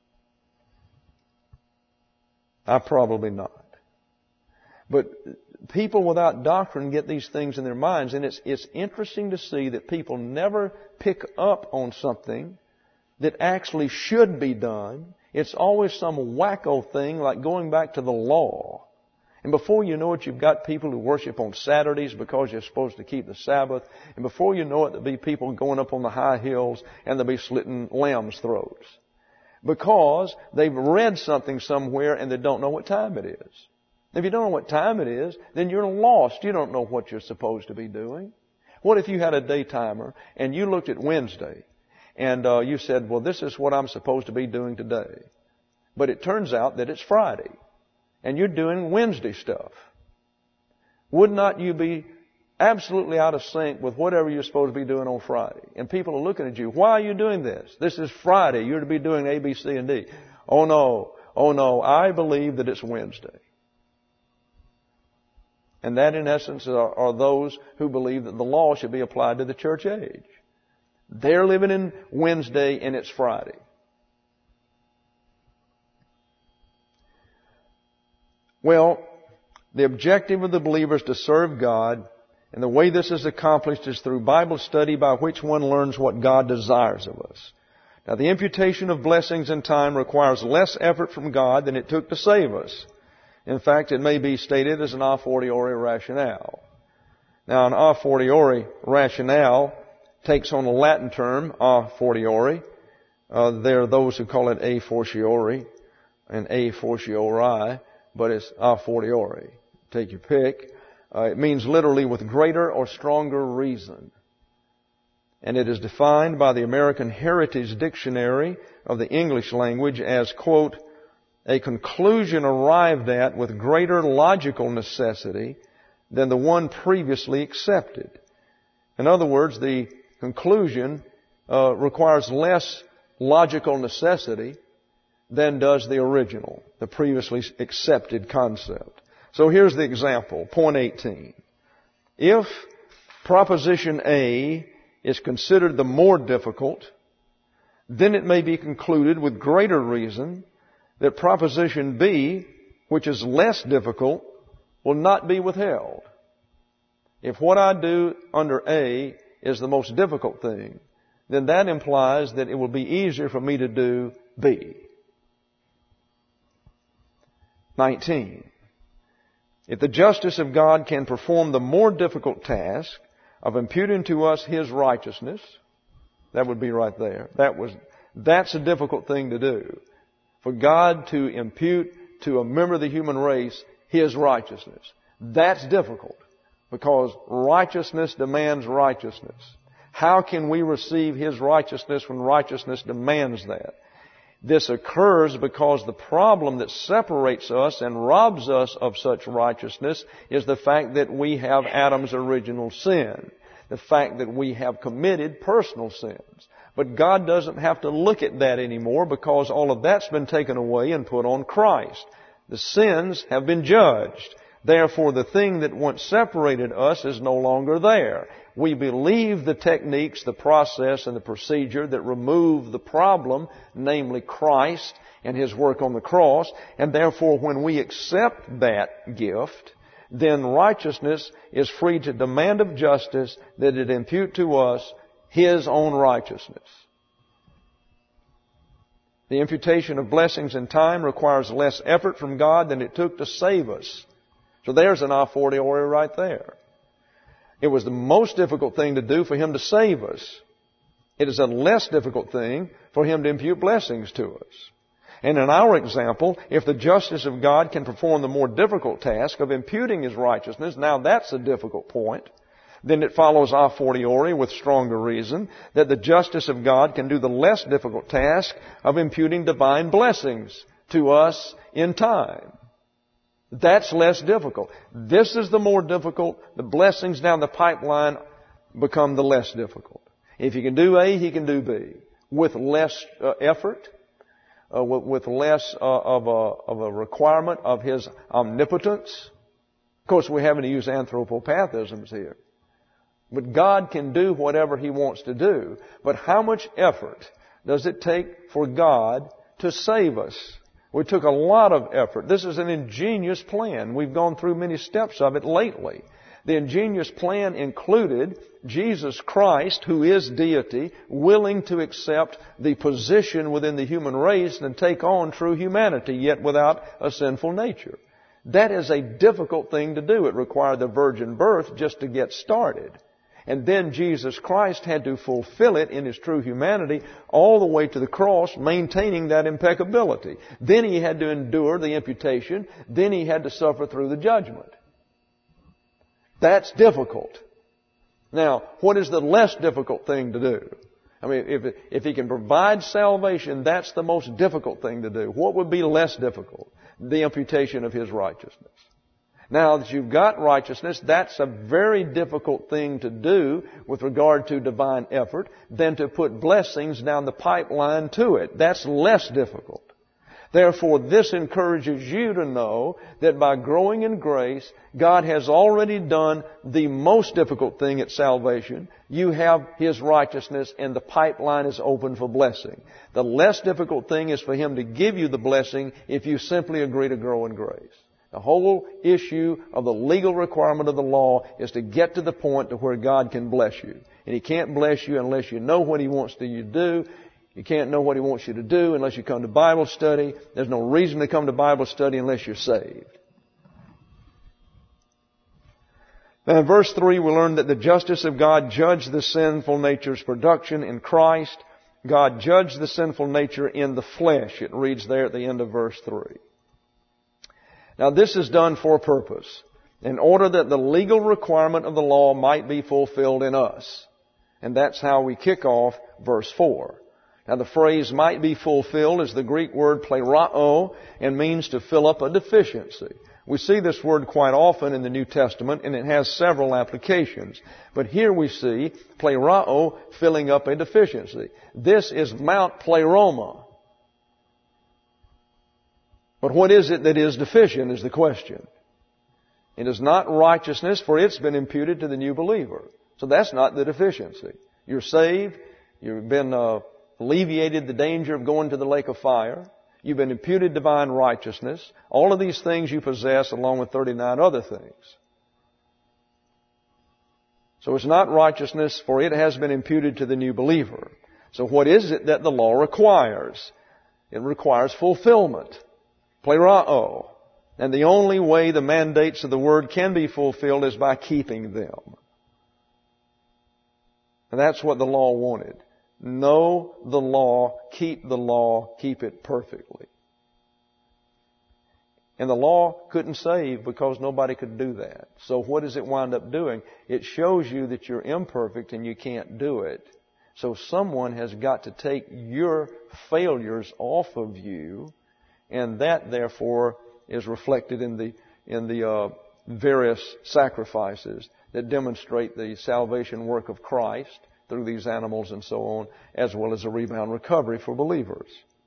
I probably not. But people without doctrine get these things in their minds, and it's it's interesting to see that people never pick up on something that actually should be done. It's always some wacko thing like going back to the law. And before you know it, you've got people who worship on Saturdays because you're supposed to keep the Sabbath. And before you know it, there'll be people going up on the high hills and they'll be slitting lambs' throats. Because they've read something somewhere and they don't know what time it is. If you don't know what time it is, then you're lost. You don't know what you're supposed to be doing. What if you had a day timer and you looked at Wednesday and uh, you said, well, this is what I'm supposed to be doing today. But it turns out that it's Friday and you're doing Wednesday stuff. Would not you be absolutely out of sync with whatever you're supposed to be doing on Friday? And people are looking at you. Why are you doing this? This is Friday. You're to be doing A, B, C, and D. Oh, no. Oh, no. I believe that it's Wednesday. And that, in essence, are, are those who believe that the law should be applied to the church age. They're living in Wednesday and it's Friday. Well, the objective of the believer is to serve God, and the way this is accomplished is through Bible study by which one learns what God desires of us. Now, the imputation of blessings in time requires less effort from God than it took to save us. In fact, it may be stated as an a fortiori rationale. Now, an a fortiori rationale takes on a Latin term, a fortiori. Uh, there are those who call it a fortiori and a fortiori, but it's a fortiori. Take your pick. Uh, it means literally with greater or stronger reason. And it is defined by the American Heritage Dictionary of the English language as, quote, a conclusion arrived at with greater logical necessity than the one previously accepted. In other words, the conclusion uh, requires less logical necessity than does the original, the previously accepted concept. So here's the example, point eighteen. If proposition A is considered the more difficult, then it may be concluded with greater reason that proposition B, which is less difficult, will not be withheld. If what I do under A is the most difficult thing, then that implies that it will be easier for me to do B. nineteen. If the justice of God can perform the more difficult task of imputing to us His righteousness, that would be right there. That was, that's a difficult thing to do. For God to impute to a member of the human race His righteousness. That's difficult because righteousness demands righteousness. How can we receive His righteousness when righteousness demands that? This occurs because the problem that separates us and robs us of such righteousness is the fact that we have Adam's original sin. The fact that we have committed personal sins. But God doesn't have to look at that anymore because all of that's been taken away and put on Christ. The sins have been judged. Therefore, the thing that once separated us is no longer there. We believe the techniques, the process, and the procedure that remove the problem, namely Christ and His work on the cross. And therefore, when we accept that gift, then righteousness is free to demand of justice that it impute to us His own righteousness. The imputation of blessings in time requires less effort from God than it took to save us. So there's an a fortiori right there. It was the most difficult thing to do for Him to save us. It is a less difficult thing for Him to impute blessings to us. And in our example, if the justice of God can perform the more difficult task of imputing His righteousness, now that's a difficult point, then it follows a fortiori with stronger reason that the justice of God can do the less difficult task of imputing divine blessings to us in time. That's less difficult. This is the more difficult. The blessings down the pipeline become the less difficult. If He can do A, He can do B. With less uh, effort, uh, with, with less uh, of, a, of a requirement of His omnipotence. Of course, we're having to use anthropopathisms here. But God can do whatever He wants to do. But how much effort does it take for God to save us? We took a lot of effort. This is an ingenious plan. We've gone through many steps of it lately. The ingenious plan included Jesus Christ, who is deity, willing to accept the position within the human race and take on true humanity, yet without a sinful nature. That is a difficult thing to do. It required the virgin birth just to get started. And then Jesus Christ had to fulfill it in His true humanity all the way to the cross, maintaining that impeccability. Then He had to endure the imputation. Then He had to suffer through the judgment. That's difficult. Now, what is the less difficult thing to do? I mean, if, if He can provide salvation, that's the most difficult thing to do. What would be less difficult? The imputation of His righteousness. Now that you've got righteousness, that's a very difficult thing to do with regard to divine effort than to put blessings down the pipeline to it. That's less difficult. Therefore, this encourages you to know that by growing in grace, God has already done the most difficult thing at salvation. You have His righteousness and the pipeline is open for blessing. The less difficult thing is for Him to give you the blessing if you simply agree to grow in grace. The whole issue of the legal requirement of the law is to get to the point to where God can bless you. And He can't bless you unless you know what He wants you to do. You can't know what He wants you to do unless you come to Bible study. There's no reason to come to Bible study unless you're saved. Now in verse three we learn that the justice of God judged the sinful nature's production in Christ. God judged the sinful nature in the flesh. It reads there at the end of verse three. Now this is done for a purpose, in order that the legal requirement of the law might be fulfilled in us. And that's how we kick off verse four. Now the phrase might be fulfilled is the Greek word plerao and means to fill up a deficiency. We see this word quite often in the New Testament and it has several applications. But here we see plerao filling up a deficiency. This is Mount Pleroma. But what is it that is deficient is the question. It is not righteousness, for it's been imputed to the new believer. So that's not the deficiency. You're saved. You've been uh, alleviated the danger of going to the lake of fire. You've been imputed divine righteousness. All of these things you possess along with thirty-nine other things. So it's not righteousness, for it has been imputed to the new believer. So what is it that the law requires? It requires fulfillment. Plerao. And the only way the mandates of the Word can be fulfilled is by keeping them. And that's what the law wanted. Know the law, keep the law, keep it perfectly. And the law couldn't save because nobody could do that. So what does it wind up doing? It shows you that you're imperfect and you can't do it. So someone has got to take your failures off of you, and that therefore is reflected in the in the uh, various sacrifices that demonstrate the salvation work of Christ through these animals and so on, as well as a rebound recovery for believers.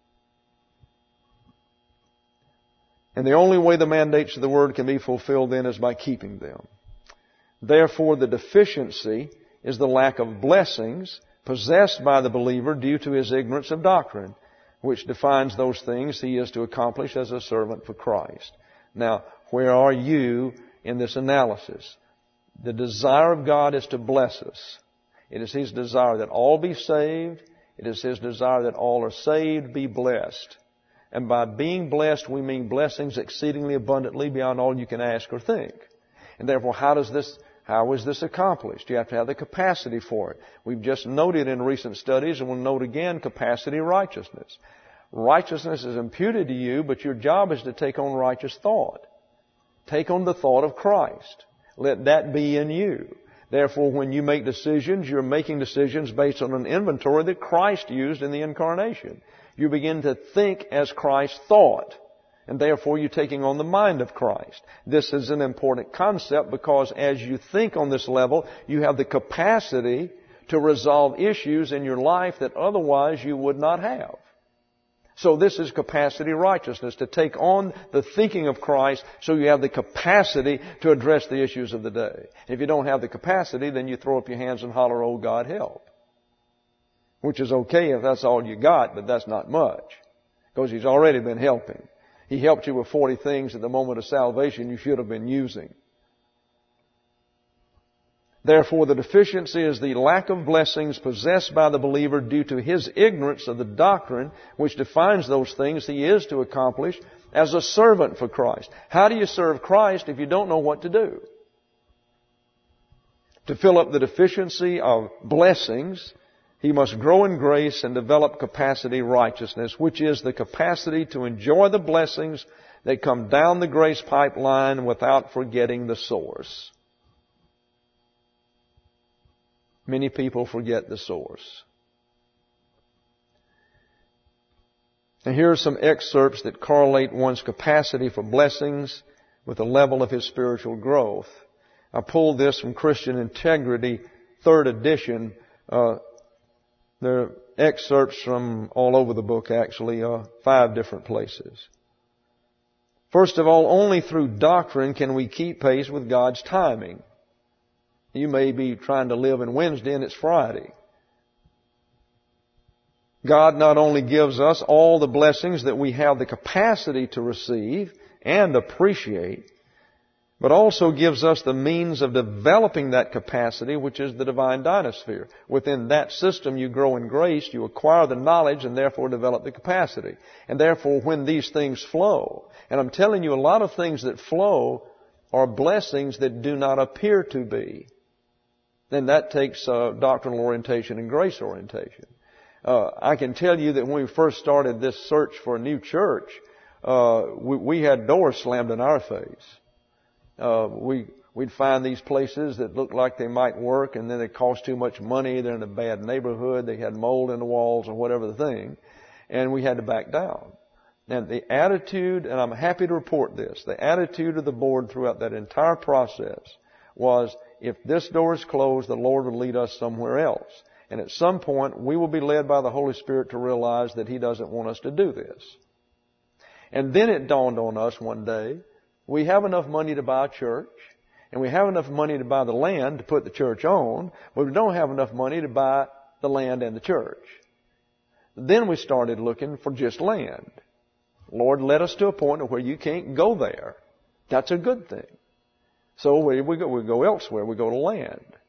And the only way the mandates of the Word can be fulfilled then is by keeping them. Therefore, the deficiency is the lack of blessings possessed by the believer due to his ignorance of doctrine, which defines those things he is to accomplish as a servant for Christ. Now, where are you in this analysis? The desire of God is to bless us. It is His desire that all be saved. It is His desire that all are saved, be blessed. And by being blessed, we mean blessings exceedingly abundantly beyond all you can ask or think. And therefore, how does this, how is this accomplished? You have to have the capacity for it. We've just noted in recent studies, and we'll note again, capacity righteousness. Righteousness is imputed to you, but your job is to take on righteous thought. Take on the thought of Christ. Let that be in you. Therefore, when you make decisions, you're making decisions based on an inventory that Christ used in the incarnation. You begin to think as Christ thought, and therefore you're taking on the mind of Christ. This is an important concept because as you think on this level, you have the capacity to resolve issues in your life that otherwise you would not have. So this is capacity righteousness, to take on the thinking of Christ so you have the capacity to address the issues of the day. If you don't have the capacity, then you throw up your hands and holler, "Oh, God, help." Which is okay if that's all you got, but that's not much. Because He's already been helping. He helped you with forty things at the moment of salvation you should have been using. Therefore, the deficiency is the lack of blessings possessed by the believer due to his ignorance of the doctrine which defines those things he is to accomplish as a servant for Christ. How do you serve Christ if you don't know what to do? To fill up the deficiency of blessings, he must grow in grace and develop capacity righteousness, which is the capacity to enjoy the blessings that come down the grace pipeline without forgetting the source. Many people forget the source. And here are some excerpts that correlate one's capacity for blessings with the level of his spiritual growth. I pulled this from Christian Integrity, third edition. Uh, there are excerpts from all over the book, actually, uh, five different places. First of all, only through doctrine can we keep pace with God's timing. You may be trying to live in Wednesday and it's Friday. God not only gives us all the blessings that we have the capacity to receive and appreciate, but also gives us the means of developing that capacity, which is the divine dynasphere. Within that system, you grow in grace, you acquire the knowledge, and therefore develop the capacity. And therefore, when these things flow, and I'm telling you, a lot of things that flow are blessings that do not appear to be. Then that takes uh, doctrinal orientation and grace orientation. Uh, I can tell you that when we first started this search for a new church, uh, we, we had doors slammed in our face. Uh, we, we'd find these places that looked like they might work, and then they cost too much money. They're in a bad neighborhood. They had mold in the walls or whatever the thing. And we had to back down. And the attitude, and I'm happy to report this, the attitude of the board throughout that entire process was, if this door is closed, the Lord will lead us somewhere else. And at some point, we will be led by the Holy Spirit to realize that He doesn't want us to do this. And then it dawned on us one day, we have enough money to buy a church, and we have enough money to buy the land to put the church on, but we don't have enough money to buy the land and the church. Then we started looking for just land. Lord led us to a point where you can't go there. That's a good thing. So where we go, we go elsewhere. We go to land.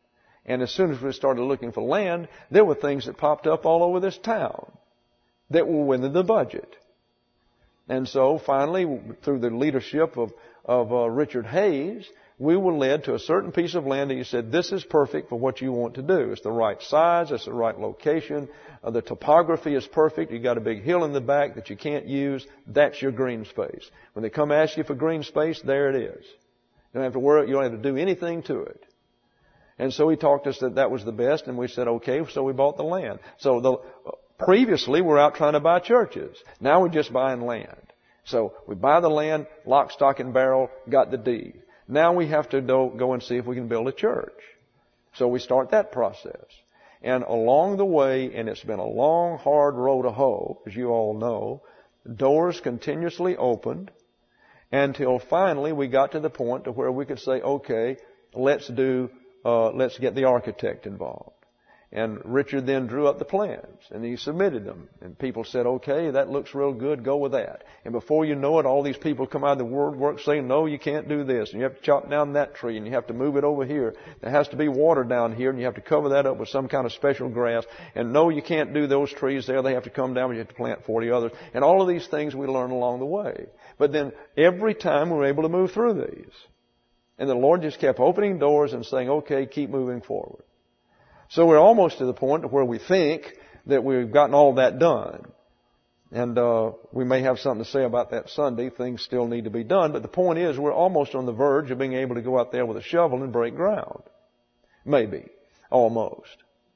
And as soon as we started looking for land, there were things that popped up all over this town that were within the budget. And so finally, through the leadership of, of uh, Richard Hayes, we were led to a certain piece of land and he said, this is perfect for what you want to do. It's the right size. It's the right location. Uh, the topography is perfect. You've got a big hill in the back that you can't use. That's your green space. When they come ask you for green space, there it is. You don't have to worry. You don't have to do anything to it. And so he talked to us that that was the best, and we said, okay, so we bought the land. So the, uh, previously, we're out trying to buy churches. Now we're just buying land. So we buy the land, lock, stock, and barrel, got the deed. Now we have to go and see if we can build a church. So we start that process. And along the way, and it's been a long, hard road to hoe, as you all know, doors continuously opened until finally we got to the point to where we could say, okay, let's do, uh, let's get the architect involved. And Richard then drew up the plans and he submitted them. And people said, okay, that looks real good, go with that. And before you know it, all these people come out of the word work saying, no, you can't do this. And you have to chop down that tree and you have to move it over here. There has to be water down here and you have to cover that up with some kind of special grass. And no, you can't do those trees there. They have to come down and you have to plant forty others. And all of these things we learn along the way. But then every time we were able to move through these. And the Lord just kept opening doors and saying, okay, keep moving forward. So we're almost to the point where we think that we've gotten all that done. And uh, we may have something to say about that Sunday. Things still need to be done. But the point is we're almost on the verge of being able to go out there with a shovel and break ground. Maybe. Almost.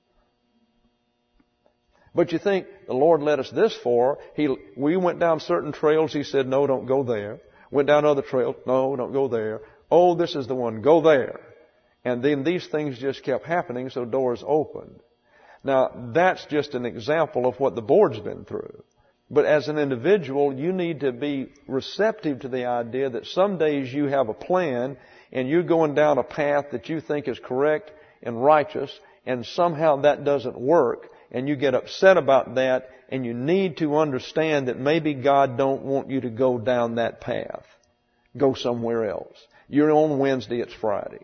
But you think the Lord led us this far. He, we went down certain trails. He said, no, don't go there. Went down other trails. No, don't go there. Oh, this is the one. Go there. And then these things just kept happening, so doors opened. Now, that's just an example of what the board's been through. But as an individual, you need to be receptive to the idea that some days you have a plan and you're going down a path that you think is correct and righteous, and somehow that doesn't work, and you get upset about that, and you need to understand that maybe God don't want you to go down that path. Go somewhere else. You're on Wednesday, it's Friday.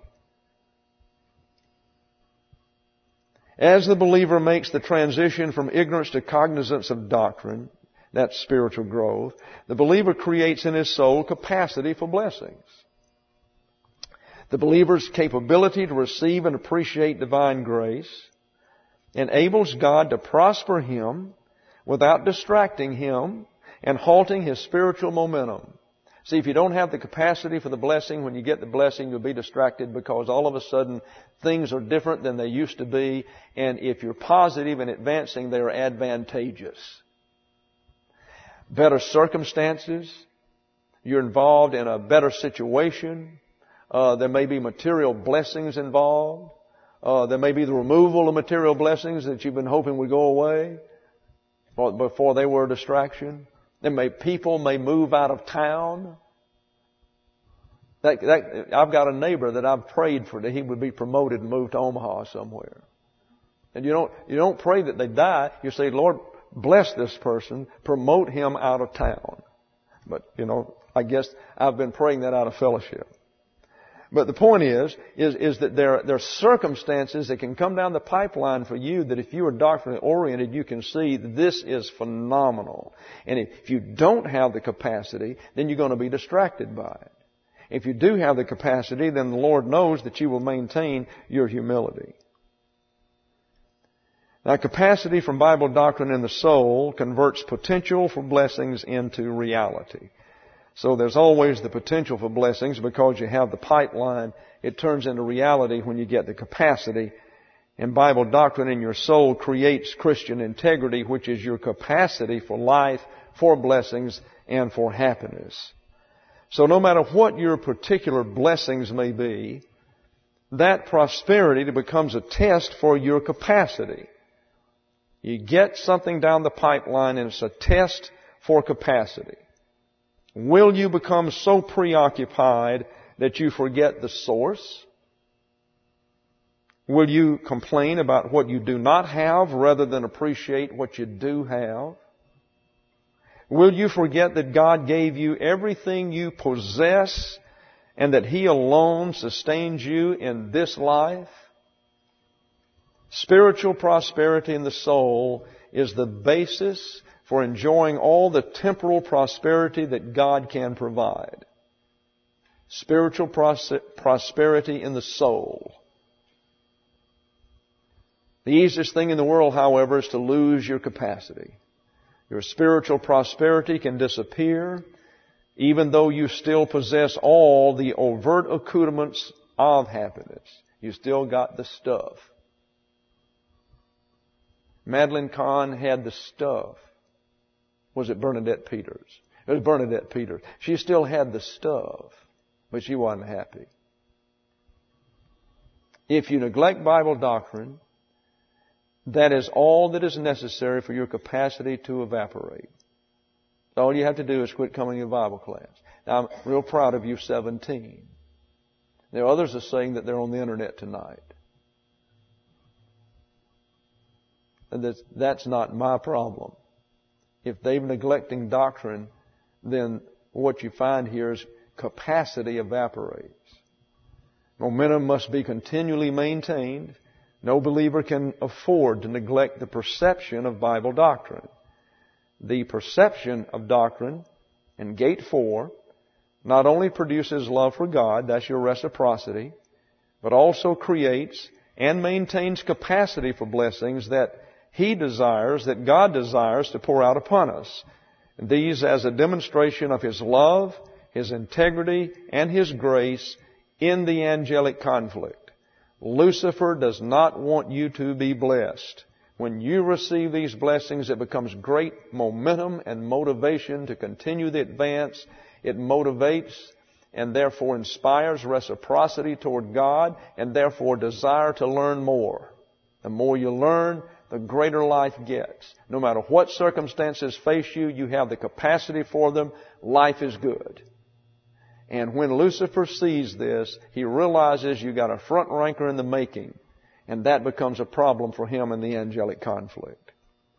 As the believer makes the transition from ignorance to cognizance of doctrine, that's spiritual growth, the believer creates in his soul capacity for blessings. The believer's capability to receive and appreciate divine grace enables God to prosper him without distracting him and halting his spiritual momentum. See, if you don't have the capacity for the blessing, when you get the blessing, you'll be distracted because all of a sudden things are different than they used to be. And if you're positive and advancing, they're advantageous. Better circumstances. You're involved in a better situation. Uh, there may be material blessings involved. Uh, there may be the removal of material blessings that you've been hoping would go away before they were a distraction. There may, people may move out of town. That, that, I've got a neighbor that I've prayed for that he would be promoted and moved to Omaha somewhere. And you don't, you don't pray that they die. You say, Lord, bless this person, promote him out of town. But, you know, I guess I've been praying that out of fellowship. But the point is, is, is that there, there are circumstances that can come down the pipeline for you that if you are doctrinally oriented, you can see that this is phenomenal. And if you don't have the capacity, then you're going to be distracted by it. If you do have the capacity, then the Lord knows that you will maintain your humility. Now, capacity from Bible doctrine in the soul converts potential for blessings into reality. So there's always the potential for blessings because you have the pipeline. It turns into reality when you get the capacity. And Bible doctrine in your soul creates Christian integrity, which is your capacity for life, for blessings, and for happiness. So no matter what your particular blessings may be, that prosperity becomes a test for your capacity. You get something down the pipeline and it's a test for capacity. Will you become so preoccupied that you forget the source? Will you complain about what you do not have rather than appreciate what you do have? Will you forget that God gave you everything you possess and that He alone sustains you in this life? Spiritual prosperity in the soul is the basis for enjoying all the temporal prosperity that God can provide. Spiritual pros- prosperity in the soul. The easiest thing in the world, however, is to lose your capacity. Your spiritual prosperity can disappear even though you still possess all the overt accoutrements of happiness. You still got the stuff. Madeline Kahn had the stuff. Was it Bernadette Peters? It was Bernadette Peters. She still had the stuff, but she wasn't happy. If you neglect Bible doctrine, that is all that is necessary for your capacity to evaporate. All you have to do is quit coming to Bible class. Now, I'm real proud of you, seventeen. There are others that are saying that they're on the internet tonight. And that's, that's not my problem. If they're neglecting doctrine, then what you find here is capacity evaporates. Momentum must be continually maintained. No believer can afford to neglect the perception of Bible doctrine. The perception of doctrine in Gate four not only produces love for God, that's your reciprocity, but also creates and maintains capacity for blessings that He desires, that God desires to pour out upon us. And these as a demonstration of His love, His integrity, and His grace in the angelic conflict. Lucifer does not want you to be blessed. When you receive these blessings, it becomes great momentum and motivation to continue the advance. It motivates and therefore inspires reciprocity toward God and therefore desire to learn more. The more you learn, the greater life gets. No matter what circumstances face you, you have the capacity for them. Life is good. And when Lucifer sees this, he realizes you got a front ranker in the making. And that becomes a problem for him in the angelic conflict.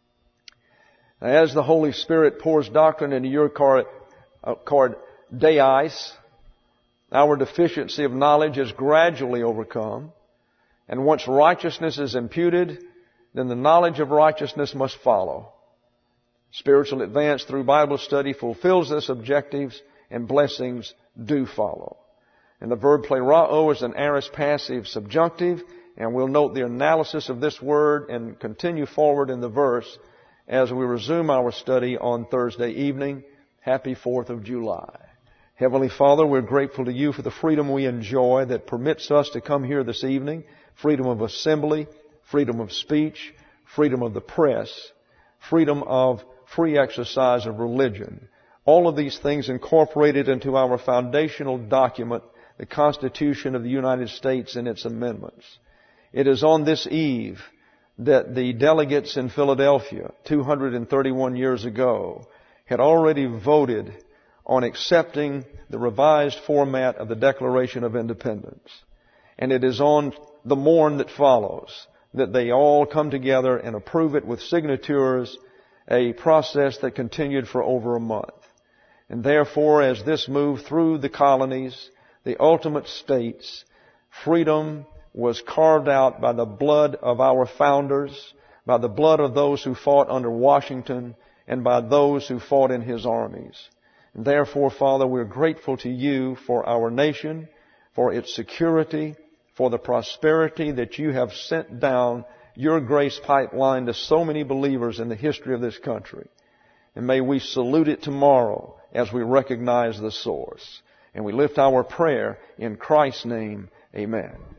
As the Holy Spirit pours doctrine into your card, uh, card deis, our deficiency of knowledge is gradually overcome. And once righteousness is imputed, then the knowledge of righteousness must follow. Spiritual advance through Bible study fulfills this objectives, and blessings do follow. And the verb plerao is an aorist passive subjunctive, and we'll note the analysis of this word and continue forward in the verse as we resume our study on Thursday evening. Happy fourth of July. Heavenly Father, we're grateful to You for the freedom we enjoy that permits us to come here this evening. Freedom of assembly, freedom of speech, freedom of the press, freedom of free exercise of religion. All of these things incorporated into our foundational document, the Constitution of the United States and its amendments. It is on this eve that the delegates in Philadelphia, two hundred thirty-one years ago, had already voted on accepting the revised format of the Declaration of Independence. And it is on the morn that follows that they all come together and approve it with signatures, a process that continued for over a month. And therefore, as this moved through the colonies, the ultimate states, freedom was carved out by the blood of our founders, by the blood of those who fought under Washington, and by those who fought in his armies. And therefore, Father, we're grateful to You for our nation, for its security, for the prosperity that You have sent down Your grace pipeline to so many believers in the history of this country. And may we salute it tomorrow as we recognize the source. And we lift our prayer in Christ's name. Amen.